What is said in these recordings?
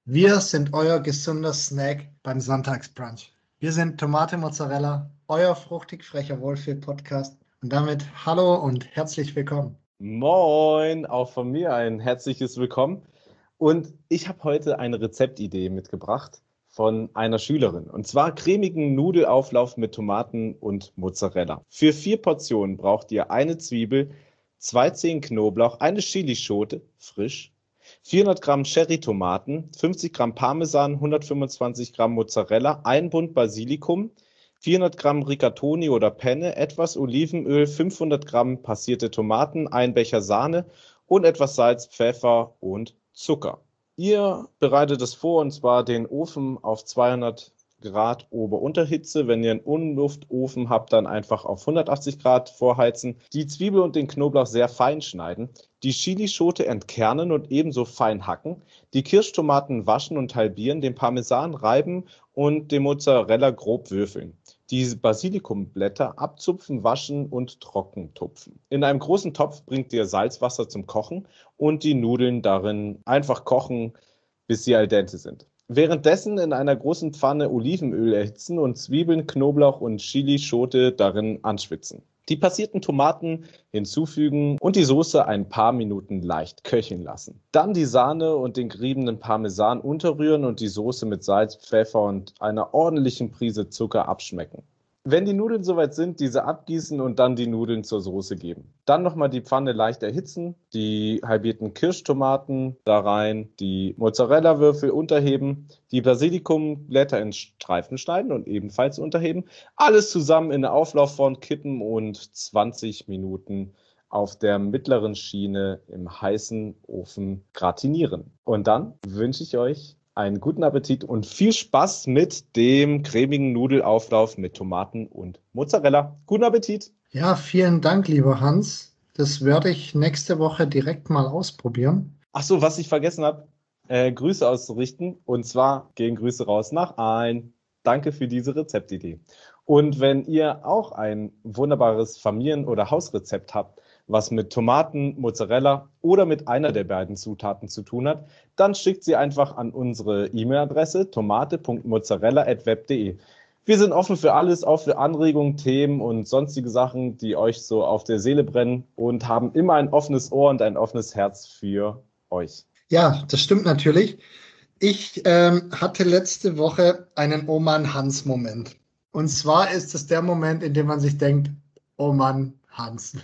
Wir sind euer gesunder Snack beim Sonntagsbrunch. Wir sind Tomate Mozzarella, euer fruchtig frecher Wohlfühl-Podcast. Und damit hallo und herzlich willkommen. Moin, auch von mir ein herzliches Willkommen. Und ich habe heute eine Rezeptidee mitgebracht von einer Schülerin. Und zwar cremigen Nudelauflauf mit Tomaten und Mozzarella. Für 4 Portionen braucht ihr eine Zwiebel, 2 Zehen Knoblauch, eine Chilischote, frisch, 400 Gramm Cherrytomaten, 50 Gramm Parmesan, 125 Gramm Mozzarella, ein Bund Basilikum, 400 Gramm Rigatoni oder Penne, etwas Olivenöl, 500 Gramm passierte Tomaten, ein Becher Sahne und etwas Salz, Pfeffer und Zucker. Ihr bereitet es vor, und zwar den Ofen auf 200 Grad Ober-Unterhitze. Wenn ihr einen Unluftofen habt, dann einfach auf 180 Grad vorheizen. Die Zwiebel und den Knoblauch sehr fein schneiden. Die Chilischote entkernen und ebenso fein hacken. Die Kirschtomaten waschen und halbieren, den Parmesan reiben und den Mozzarella grob würfeln. Die Basilikumblätter abzupfen, waschen und trocken tupfen. In einem großen Topf bringt ihr Salzwasser zum Kochen und die Nudeln darin einfach kochen, bis sie al dente sind. Währenddessen in einer großen Pfanne Olivenöl erhitzen und Zwiebeln, Knoblauch und Chilischote darin anschwitzen. Die passierten Tomaten hinzufügen und die Soße ein paar Minuten leicht köcheln lassen. Dann die Sahne und den geriebenen Parmesan unterrühren und die Soße mit Salz, Pfeffer und einer ordentlichen Prise Zucker abschmecken. Wenn die Nudeln soweit sind, diese abgießen und dann die Nudeln zur Soße geben. Dann nochmal die Pfanne leicht erhitzen, die halbierten Kirschtomaten da rein, die Mozzarella-Würfel unterheben, die Basilikumblätter in Streifen schneiden und ebenfalls unterheben. Alles zusammen in eine Auflaufform kippen und 20 Minuten auf der mittleren Schiene im heißen Ofen gratinieren. Und dann wünsche ich euch einen guten Appetit und viel Spaß mit dem cremigen Nudelauflauf mit Tomaten und Mozzarella. Guten Appetit! Ja, vielen Dank, lieber Hans. Das werde ich nächste Woche direkt mal ausprobieren. Ach so, was ich vergessen habe, Grüße auszurichten. Und zwar gehen Grüße raus nach Aalen. Danke für diese Rezeptidee. Und wenn ihr auch ein wunderbares Familien- oder Hausrezept habt, was mit Tomaten, Mozzarella oder mit einer der beiden Zutaten zu tun hat, dann schickt sie einfach an unsere E-Mail-Adresse tomate.mozzarella@web.de. Wir sind offen für alles, auch für Anregungen, Themen und sonstige Sachen, die euch so auf der Seele brennen, und haben immer ein offenes Ohr und ein offenes Herz für euch. Ja, das stimmt natürlich. Ich hatte letzte Woche einen Oh Mann Hans-Moment. Und zwar ist es der Moment, in dem man sich denkt, oh Mann Hans.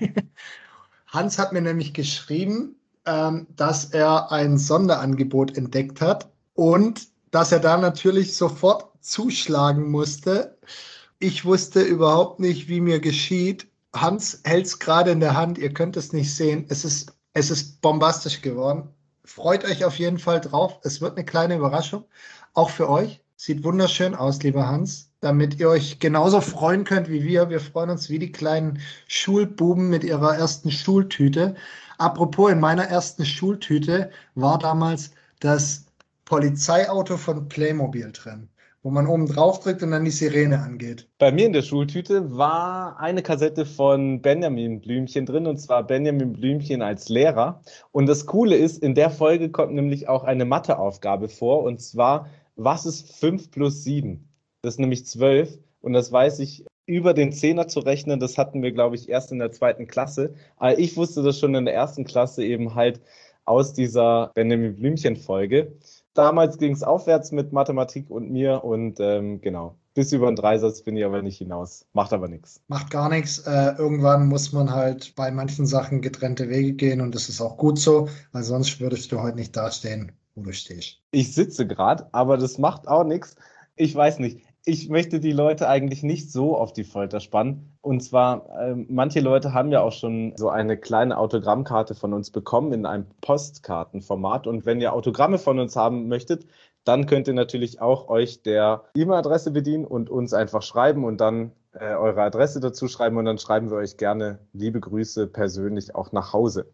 Hans hat mir nämlich geschrieben, dass er ein Sonderangebot entdeckt hat und dass er da natürlich sofort zuschlagen musste. Ich wusste überhaupt nicht, wie mir geschieht. Hans hält es gerade in der Hand, ihr könnt es nicht sehen. Es ist bombastisch geworden. Freut euch auf jeden Fall drauf. Es wird eine kleine Überraschung, auch für euch. Sieht wunderschön aus, lieber Hans, damit ihr euch genauso freuen könnt wie wir. Wir freuen uns wie die kleinen Schulbuben mit ihrer ersten Schultüte. Apropos, in meiner ersten Schultüte war damals das Polizeiauto von Playmobil drin, wo man oben drauf drückt und dann die Sirene angeht. Bei mir in der Schultüte war eine Kassette von Benjamin Blümchen drin, und zwar Benjamin Blümchen als Lehrer. Und das Coole ist, in der Folge kommt nämlich auch eine Matheaufgabe vor, und zwar, was ist 5 plus 7? Das ist nämlich 12, und das weiß ich über den Zehner zu rechnen. Das hatten wir, glaube ich, erst in der 2. Klasse. Aber ich wusste das schon in der 1. Klasse eben halt aus dieser Benjamin Blümchen-Folge. Damals ging es aufwärts mit Mathematik und mir, und genau. Bis über den Dreisatz bin ich aber nicht hinaus. Macht aber nichts. Macht gar nichts. Irgendwann muss man halt bei manchen Sachen getrennte Wege gehen und das ist auch gut so, weil sonst würdest du heute nicht dastehen, wo du stehst. Ich sitze gerade, aber das macht auch nichts. Ich weiß nicht. Ich möchte die Leute eigentlich nicht so auf die Folter spannen. Und zwar, manche Leute haben ja auch schon so eine kleine Autogrammkarte von uns bekommen in einem Postkartenformat. Und wenn ihr Autogramme von uns haben möchtet, dann könnt ihr natürlich auch euch der E-Mail-Adresse bedienen und uns einfach schreiben und dann eure Adresse dazu schreiben, und dann schreiben wir euch gerne liebe Grüße persönlich auch nach Hause.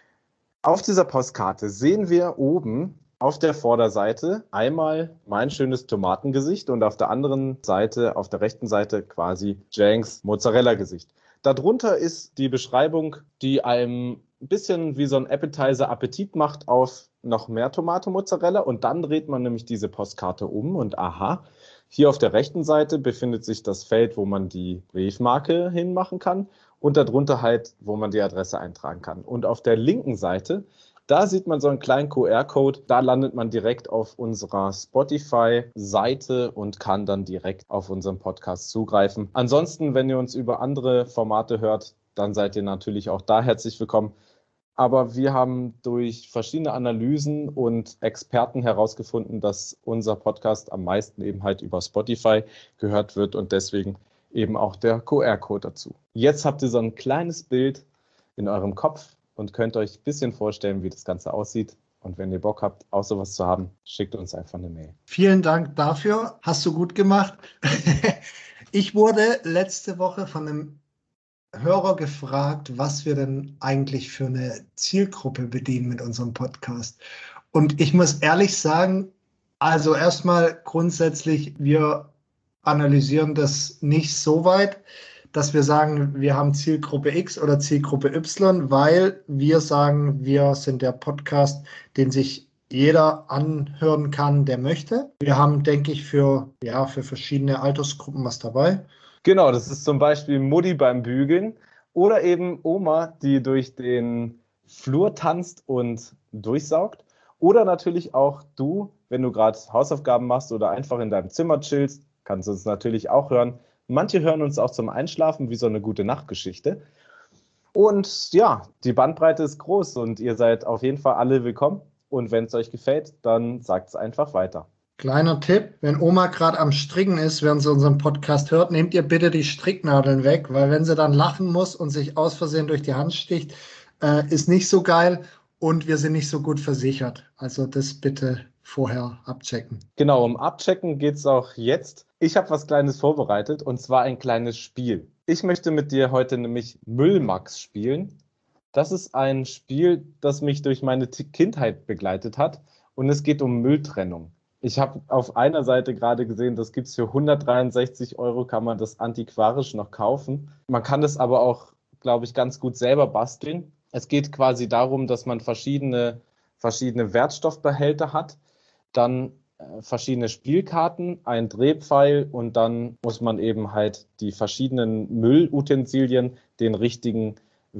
Auf dieser Postkarte sehen wir oben auf der Vorderseite einmal mein schönes Tomatengesicht und auf der anderen Seite, auf der rechten Seite quasi Jenks Mozzarella-Gesicht. Darunter ist die Beschreibung, die einem ein bisschen wie so ein Appetizer Appetit macht auf noch mehr Tomate-Mozzarella und dann dreht man nämlich diese Postkarte um und aha, hier auf der rechten Seite befindet sich das Feld, wo man die Briefmarke hinmachen kann und darunter halt, wo man die Adresse eintragen kann. Und auf der linken Seite, da sieht man so einen kleinen QR-Code, da landet man direkt auf unserer Spotify-Seite und kann dann direkt auf unseren Podcast zugreifen. Ansonsten, wenn ihr uns über andere Formate hört, dann seid ihr natürlich auch da herzlich willkommen. Aber wir haben durch verschiedene Analysen und Experten herausgefunden, dass unser Podcast am meisten eben halt über Spotify gehört wird und deswegen eben auch der QR-Code dazu. Jetzt habt ihr so ein kleines Bild in eurem Kopf und könnt euch ein bisschen vorstellen, wie das Ganze aussieht. Und wenn ihr Bock habt, auch sowas zu haben, schickt uns einfach eine Mail. Vielen Dank dafür. Hast du gut gemacht. Ich wurde letzte Woche von einem Hörer gefragt, was wir denn eigentlich für eine Zielgruppe bedienen mit unserem Podcast. Und ich muss ehrlich sagen, also erstmal grundsätzlich, wir analysieren das nicht so weit, dass wir sagen, wir haben Zielgruppe X oder Zielgruppe Y, weil wir sagen, wir sind der Podcast, den sich jeder anhören kann, der möchte. Wir haben, denke ich, für verschiedene Altersgruppen was dabei. Genau, das ist zum Beispiel Mutti beim Bügeln oder eben Oma, die durch den Flur tanzt und durchsaugt. Oder natürlich auch du, wenn du gerade Hausaufgaben machst oder einfach in deinem Zimmer chillst, kannst du uns natürlich auch hören. Manche hören uns auch zum Einschlafen wie so eine gute Nachtgeschichte. Und ja, die Bandbreite ist groß und ihr seid auf jeden Fall alle willkommen. Und wenn es euch gefällt, dann sagt es einfach weiter. Kleiner Tipp, wenn Oma gerade am Stricken ist, während sie unseren Podcast hört, nehmt ihr bitte die Stricknadeln weg, weil wenn sie dann lachen muss und sich aus Versehen durch die Hand sticht, ist nicht so geil und wir sind nicht so gut versichert. Also das bitte vorher abchecken. Genau, um Abchecken geht es auch jetzt. Ich habe was Kleines vorbereitet und zwar ein kleines Spiel. Ich möchte mit dir heute nämlich Müllmax spielen. Das ist ein Spiel, das mich durch meine Kindheit begleitet hat und es geht um Mülltrennung. Ich habe auf einer Seite gerade gesehen, das gibt es für 163 Euro, kann man das antiquarisch noch kaufen. Man kann das aber auch, glaube ich, ganz gut selber basteln. Es geht quasi darum, dass man verschiedene Wertstoffbehälter hat, dann verschiedene Spielkarten, ein Drehpfeil und dann muss man eben halt die verschiedenen Müllutensilien den richtigen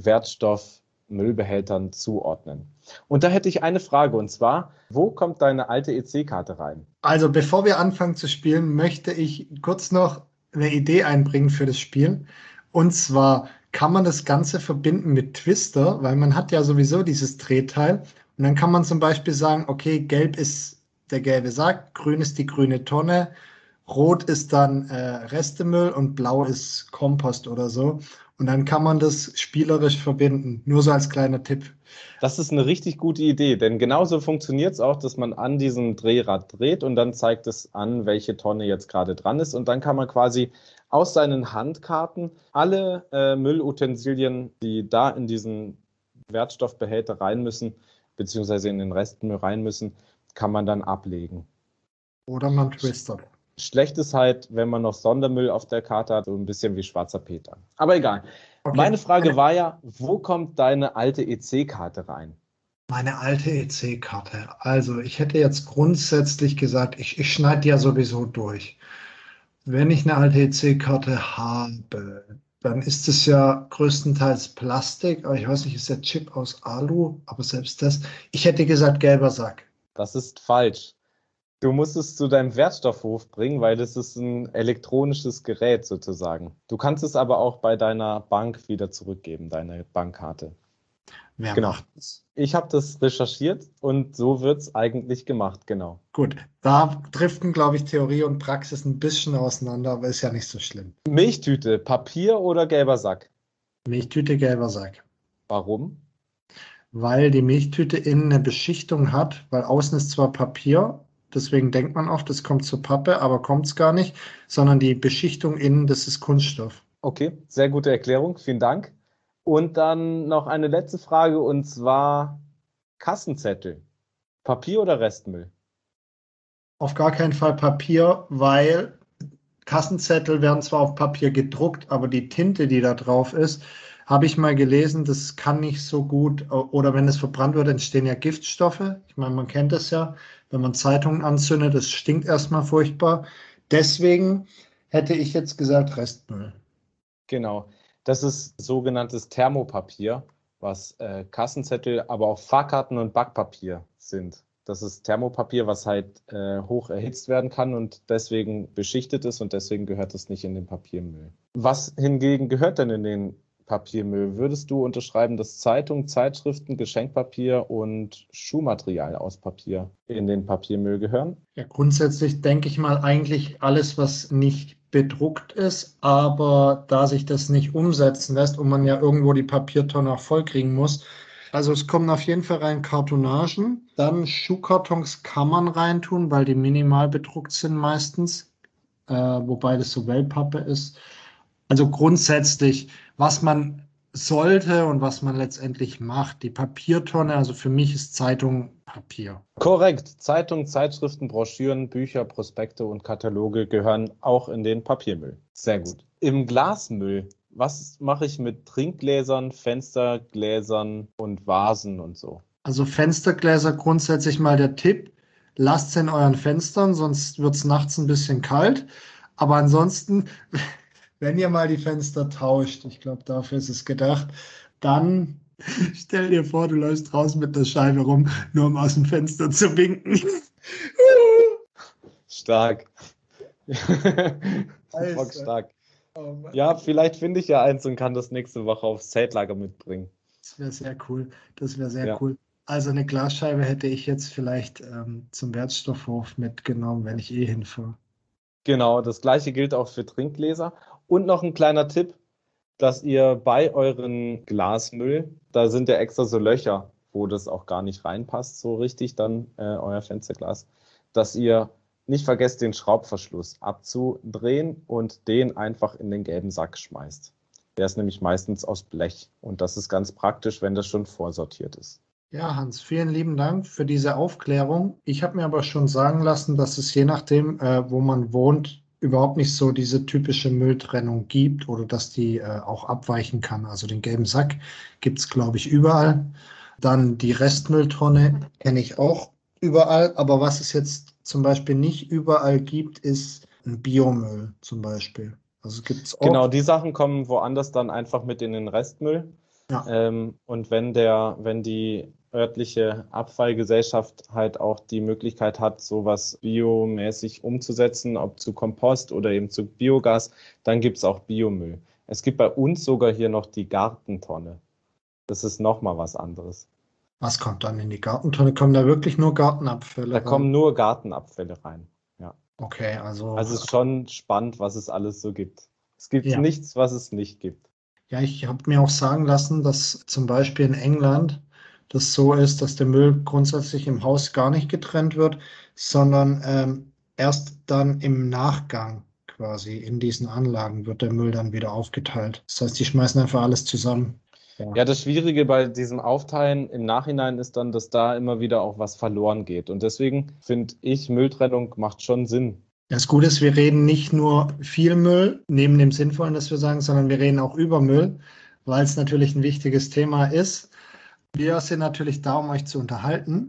Wertstoff-Müllbehältern zuordnen. Und da hätte ich eine Frage und zwar, wo kommt deine alte EC-Karte rein? Also bevor wir anfangen zu spielen, möchte ich kurz noch eine Idee einbringen für das Spiel. Und zwar kann man das Ganze verbinden mit Twister, weil man hat ja sowieso dieses Drehteil. Und dann kann man zum Beispiel sagen, okay, gelb ist der gelbe Sack, grün ist die grüne Tonne, rot ist dann Restemüll und blau ist Kompost oder so. Und dann kann man das spielerisch verbinden. Nur so als kleiner Tipp. Das ist eine richtig gute Idee, denn genauso funktioniert es auch, dass man an diesem Drehrad dreht und dann zeigt es an, welche Tonne jetzt gerade dran ist. Und dann kann man quasi aus seinen Handkarten alle Müllutensilien, die da in diesen Wertstoffbehälter rein müssen, beziehungsweise in den Restmüll rein müssen, kann man dann ablegen. Oder man twistert. Schlecht ist halt, wenn man noch Sondermüll auf der Karte hat, so ein bisschen wie schwarzer Peter. Aber egal. Okay. Meine Frage war ja, wo kommt deine alte EC-Karte rein? Meine alte EC-Karte. Also ich hätte jetzt grundsätzlich gesagt, ich schneide die ja sowieso durch. Wenn ich eine alte EC-Karte habe, dann ist es ja größtenteils Plastik, aber ich weiß nicht, ist der Chip aus Alu, aber selbst das. Ich hätte gesagt gelber Sack. Das ist falsch. Du musst es zu deinem Wertstoffhof bringen, weil das ist ein elektronisches Gerät sozusagen. Du kannst es aber auch bei deiner Bank wieder zurückgeben, deine Bankkarte. Wer Genau. macht das? Ich habe das recherchiert und so wird es eigentlich gemacht, genau. Gut, da driften, glaube ich, Theorie und Praxis ein bisschen auseinander, aber ist ja nicht so schlimm. Milchtüte, Papier oder gelber Sack? Milchtüte, gelber Sack. Warum? Weil die Milchtüte innen eine Beschichtung hat, weil außen ist zwar Papier, deswegen denkt man oft, es kommt zur Pappe, aber kommt es gar nicht, sondern die Beschichtung innen, das ist Kunststoff. Okay, sehr gute Erklärung, vielen Dank. Und dann noch eine letzte Frage und zwar Kassenzettel. Papier oder Restmüll? Auf gar keinen Fall Papier, weil Kassenzettel werden zwar auf Papier gedruckt, aber die Tinte, die da drauf ist, habe ich mal gelesen, das kann nicht so gut, oder wenn es verbrannt wird, entstehen ja Giftstoffe. Ich meine, man kennt das ja, wenn man Zeitungen anzündet, das stinkt erstmal furchtbar. Deswegen hätte ich jetzt gesagt Restmüll. Genau. Das ist sogenanntes Thermopapier, was Kassenzettel, aber auch Fahrkarten und Backpapier sind. Das ist Thermopapier, was halt hoch erhitzt werden kann und deswegen beschichtet ist und deswegen gehört es nicht in den Papiermüll. Was hingegen gehört denn in den Papiermüll? Würdest du unterschreiben, dass Zeitungen, Zeitschriften, Geschenkpapier und Schuhmaterial aus Papier in den Papiermüll gehören? Ja, grundsätzlich denke ich mal eigentlich alles, was nicht bedruckt ist, aber da sich das nicht umsetzen lässt und man ja irgendwo die Papiertonne auch vollkriegen muss. Also es kommen auf jeden Fall rein Kartonagen, dann Schuhkartons kann man reintun, weil die minimal bedruckt sind meistens, wobei das so Wellpappe ist. Also grundsätzlich, was man sollte und was man letztendlich macht. Die Papiertonne, also für mich ist Zeitung Papier. Korrekt. Zeitungen, Zeitschriften, Broschüren, Bücher, Prospekte und Kataloge gehören auch in den Papiermüll. Sehr gut. Im Glasmüll, was mache ich mit Trinkgläsern, Fenstergläsern und Vasen und so? Also Fenstergläser grundsätzlich mal der Tipp. Lasst sie in euren Fenstern, sonst wird es nachts ein bisschen kalt. Aber ansonsten, wenn ihr mal die Fenster tauscht, ich glaube, dafür ist es gedacht, dann stell dir vor, du läufst draußen mit der Scheibe rum, nur um aus dem Fenster zu winken. Stark. Alter. Stark. Oh Mann. Ja, vielleicht finde ich ja eins und kann das nächste Woche aufs Zeltlager mitbringen. Das wäre sehr cool. Das wäre sehr Ja. cool. Also eine Glasscheibe hätte ich jetzt vielleicht zum Wertstoffhof mitgenommen, wenn ich eh hinfahre. Genau, das gleiche gilt auch für Trinkgläser. Und noch ein kleiner Tipp, dass ihr bei euren Glasmüll, da sind ja extra so Löcher, wo das auch gar nicht reinpasst, so richtig, dann euer Fensterglas, dass ihr nicht vergesst, den Schraubverschluss abzudrehen und den einfach in den gelben Sack schmeißt. Der ist nämlich meistens aus Blech und das ist ganz praktisch, wenn das schon vorsortiert ist. Ja, Hans, vielen lieben Dank für diese Aufklärung. Ich habe mir aber schon sagen lassen, dass es je nachdem, wo man wohnt, überhaupt nicht so diese typische Mülltrennung gibt oder dass die auch abweichen kann. Also den gelben Sack gibt es, glaube ich, überall. Dann die Restmülltonne kenne ich auch überall. Aber was es jetzt zum Beispiel nicht überall gibt, ist ein Biomüll zum Beispiel. Also gibt es Genau, auch. die Sachen kommen woanders dann einfach mit in den Restmüll. Ja. Und wenn die örtliche Abfallgesellschaft halt auch die Möglichkeit hat, sowas biomäßig umzusetzen, ob zu Kompost oder eben zu Biogas, dann gibt es auch Biomüll. Es gibt bei uns sogar hier noch die Gartentonne. Das ist nochmal was anderes. Was kommt dann in die Gartentonne? Kommen da wirklich nur Gartenabfälle Da rein? kommen nur Gartenabfälle rein. Ja. Okay, also Also es ist schon spannend, was es alles so gibt. Es gibt ja. nichts, was es nicht gibt. Ja, ich habe mir auch sagen lassen, dass zum Beispiel in England das so ist, dass der Müll grundsätzlich im Haus gar nicht getrennt wird, sondern erst dann im Nachgang quasi in diesen Anlagen wird der Müll dann wieder aufgeteilt. Das heißt, die schmeißen einfach alles zusammen. Ja, das Schwierige bei diesem Aufteilen im Nachhinein ist dann, dass da immer wieder auch was verloren geht. Und deswegen finde ich, Mülltrennung macht schon Sinn. Das Gute ist, wir reden nicht nur viel Müll, neben dem Sinnvollen, das wir sagen, sondern wir reden auch über Müll, weil es natürlich ein wichtiges Thema ist. Wir sind natürlich da, um euch zu unterhalten.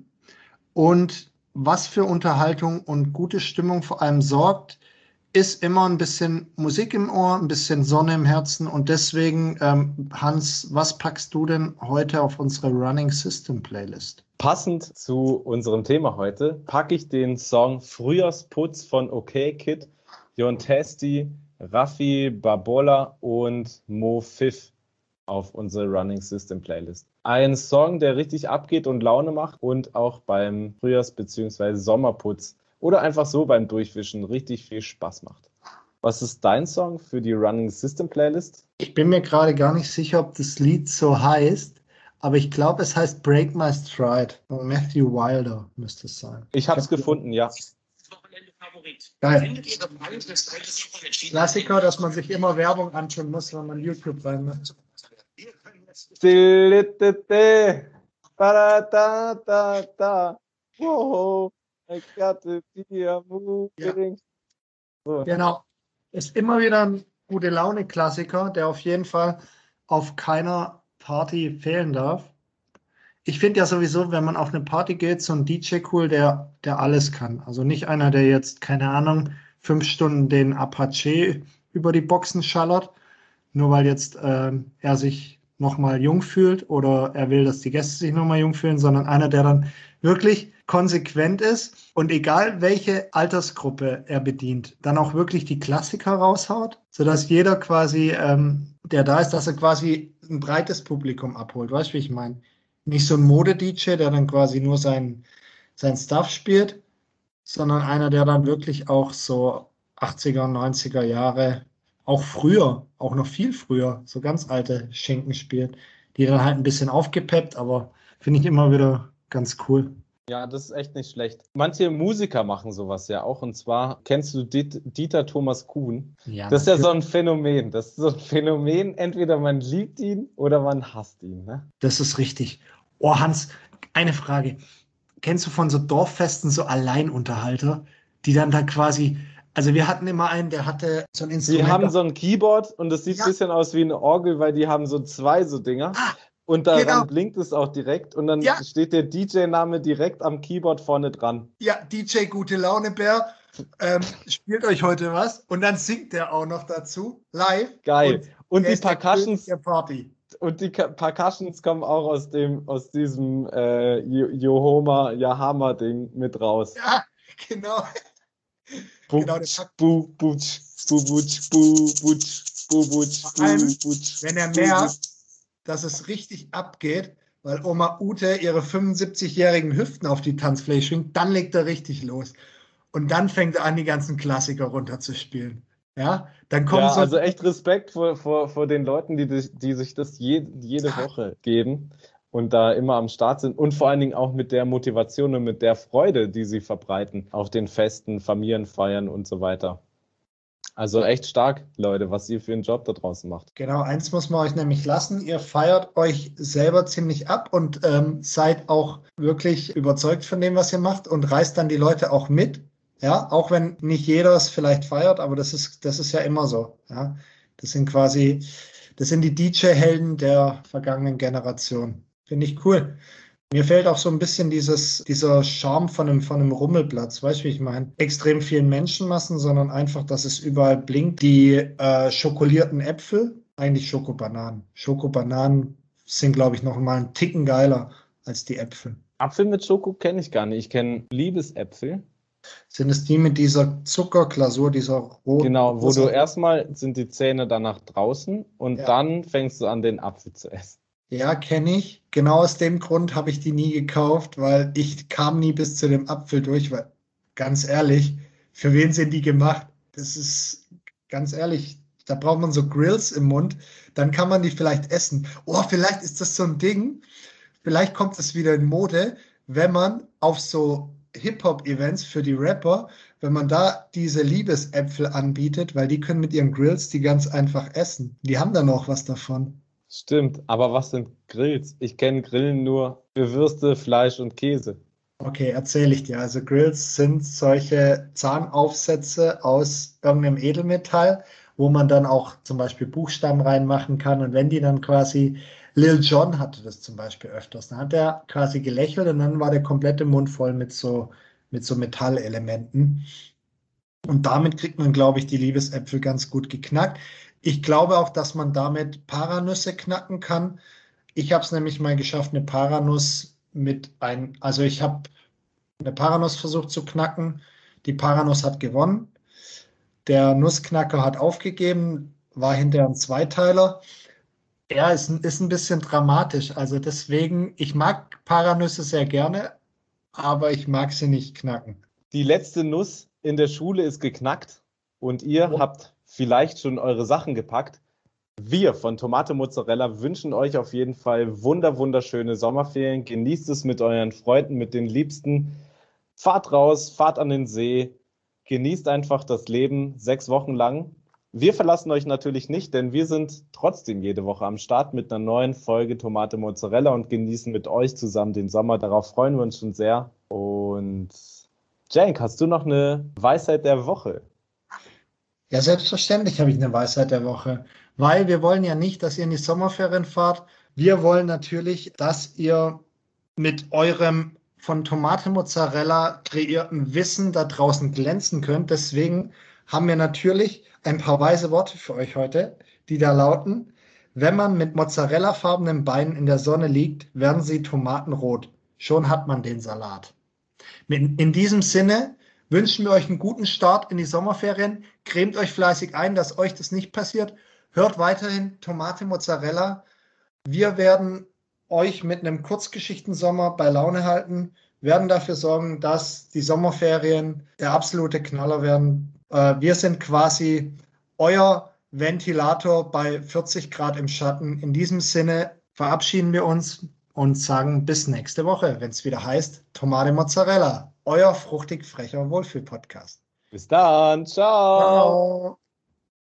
Und was für Unterhaltung und gute Stimmung vor allem sorgt, ist immer ein bisschen Musik im Ohr, ein bisschen Sonne im Herzen. Und deswegen, Hans, was packst du denn heute auf unsere Running System Playlist? Passend zu unserem Thema heute packe ich den Song Frühjahrsputz von OK Kid, Jon Testi, Raffi Barbola und Mo Pfiff auf unsere Running System Playlist. Ein Song, der richtig abgeht und Laune macht und auch beim Frühjahrs- bzw. Sommerputz oder einfach so beim Durchwischen richtig viel Spaß macht. Was ist dein Song für die Running System Playlist? Ich bin mir gerade gar nicht sicher, ob das Lied so heißt, aber ich glaube, es heißt Break My Stride. Von Matthew Wilder müsste es sein. Ich habe es gefunden, ja. Geil. Klassiker, dass man sich immer Werbung anschauen muss, wenn man YouTube rein macht. Whoa, I got to be a moving. So. Genau. Ist immer wieder ein gute Laune-Klassiker, der auf jeden Fall auf keiner Party fehlen darf. Ich finde ja sowieso, wenn man auf eine Party geht, so ein DJ cool, der alles kann. Also nicht einer, der jetzt, keine Ahnung, 5 Stunden den Apache über die Boxen schallert, nur weil jetzt er sich nochmal jung fühlt oder er will, dass die Gäste sich nochmal jung fühlen, sondern einer, der dann wirklich konsequent ist und egal welche Altersgruppe er bedient, dann auch wirklich die Klassiker raushaut, sodass jeder quasi, der da ist, dass er quasi ein breites Publikum abholt. Weißt du, wie ich meine? Nicht so ein Mode-DJ, der dann quasi nur sein Stuff spielt, sondern einer, der dann wirklich auch so 80er, 90er Jahre, auch früher, auch noch viel früher, so ganz alte Schinken spielt, die dann halt ein bisschen aufgepeppt, aber finde ich immer wieder ganz cool. Ja, das ist echt nicht schlecht. Manche Musiker machen sowas ja auch. Und zwar kennst du Dieter Thomas Kuhn? Ja, Das ist ja natürlich. so ein Phänomen. Das ist so ein Phänomen, entweder man liebt ihn oder man hasst ihn. Ne? Das ist richtig. Oh, Hans, eine Frage. Kennst du von so Dorffesten so Alleinunterhalter, die dann da quasi, also wir hatten immer einen, der hatte so ein Die Instrument. haben so ein Keyboard und das sieht ein Ja, bisschen aus wie eine Orgel, weil die haben so zwei so Dinger. ah, Und genau. daran blinkt es auch direkt. Und dann Ja, steht der DJ-Name direkt am Keyboard vorne dran. ja, DJ Gute Laune Bär, spielt euch heute was und dann singt der auch noch dazu, live. Geil. Und er die ist der König der Party. Percussions kommen auch aus diesem Yahama-Ding mit raus. Ja, genau. Genau, der Butsch, packt bu, butsch, bu, butsch, bu, butsch, bu, butsch, vor bu, allem, butsch, wenn er bu, merkt, dass es richtig abgeht, weil Oma Ute ihre 75-jährigen Hüften auf die Tanzfläche schwingt, dann legt er richtig los. Und dann fängt er an, die ganzen Klassiker runterzuspielen. Ja, dann kommen Ja, so, also echt Respekt vor den Leuten, die sich das jede Woche geben und da immer am Start sind und vor allen Dingen auch mit der Motivation und mit der Freude, die sie verbreiten auf den Festen, Familienfeiern und so weiter. Also echt stark, Leute, was ihr für einen Job da draußen macht. genau, eins muss man euch nämlich lassen, ihr feiert euch selber ziemlich ab und seid auch wirklich überzeugt von dem, was ihr macht und reißt dann die Leute auch mit. Ja, auch wenn nicht jeder es vielleicht feiert, aber das ist ja immer so. Ja, das sind die DJ-Helden der vergangenen Generation. Finde ich cool. Mir fehlt auch so ein bisschen dieser Charme von einem Rummelplatz. Weißt du, wie ich meine? Extrem vielen Menschenmassen, sondern einfach, dass es überall blinkt. Die schokolierten Äpfel, eigentlich Schokobananen. Schokobananen sind, glaube ich, noch mal einen Ticken geiler als die Äpfel. Apfel mit Schoko kenne ich gar nicht. Ich kenne Liebesäpfel. Sind es die mit dieser Zuckerglasur, dieser Genau, wo du rosa? erstmal sind die Zähne danach draußen und Ja, dann fängst du an, den Apfel zu essen. ja, kenne ich. Genau aus dem Grund habe ich die nie gekauft, weil ich kam nie bis zu dem Apfel durch, weil ganz ehrlich, für wen sind die gemacht? Das ist ganz ehrlich, da braucht man so Grills im Mund, dann kann man die vielleicht essen. Oh, vielleicht ist das so ein Ding, vielleicht kommt es wieder in Mode, wenn man auf so Hip-Hop-Events für die Rapper, wenn man da diese Liebesäpfel anbietet, weil die können mit ihren Grills die ganz einfach essen. Die haben dann auch was davon. Stimmt, aber was sind Grills? Ich kenne Grillen nur für Würste, Fleisch und Käse. Okay, erzähle ich dir. Also Grills sind solche Zahnaufsätze aus irgendeinem Edelmetall, wo man dann auch zum Beispiel Buchstaben reinmachen kann. Und wenn die dann quasi, Lil Jon hatte das zum Beispiel öfters, dann hat er quasi gelächelt und dann war der komplette Mund voll mit so Metallelementen. Und damit kriegt man, glaube ich, die Liebesäpfel ganz gut geknackt. Ich glaube auch, dass man damit Paranüsse knacken kann. Ich habe es nämlich mal geschafft, eine Paranuss also ich habe eine Paranuss versucht zu knacken. Die Paranuss hat gewonnen. Der Nussknacker hat aufgegeben, war hinterher ein Zweiteiler. Ja, ist ein bisschen dramatisch. Also deswegen, ich mag Paranüsse sehr gerne, aber ich mag sie nicht knacken. Die letzte Nuss in der Schule ist geknackt und ihr habt vielleicht schon eure Sachen gepackt. Wir von Tomate Mozzarella wünschen euch auf jeden Fall wunderschöne Sommerferien. Genießt es mit euren Freunden, mit den Liebsten. Fahrt raus, fahrt an den See. Genießt einfach das Leben 6 Wochen lang. Wir verlassen euch natürlich nicht, denn wir sind trotzdem jede Woche am Start mit einer neuen Folge Tomate Mozzarella und genießen mit euch zusammen den Sommer. Darauf freuen wir uns schon sehr. Und Cenk, hast du noch eine Weisheit der Woche? Ja, selbstverständlich habe ich eine Weisheit der Woche. weil wir wollen ja nicht, dass ihr in die Sommerferien fahrt. Wir wollen natürlich, dass ihr mit eurem von Tomate Mozzarella kreierten Wissen da draußen glänzen könnt. Deswegen haben wir natürlich ein paar weise Worte für euch heute, die da lauten: Wenn man mit mozzarellafarbenen Beinen in der Sonne liegt, werden sie tomatenrot. Schon hat man den Salat. In diesem Sinne wünschen wir euch einen guten Start in die Sommerferien. Cremt euch fleißig ein, dass euch das nicht passiert. Hört weiterhin Tomate Mozzarella. Wir werden euch mit einem Kurzgeschichtensommer bei Laune halten, werden dafür sorgen, dass die Sommerferien der absolute Knaller werden. Wir sind quasi euer Ventilator bei 40 Grad im Schatten. In diesem Sinne verabschieden wir uns und sagen bis nächste Woche, wenn es wieder heißt Tomate Mozzarella, euer fruchtig frecher Wohlfühl-Podcast. Bis dann. Ciao. Ciao.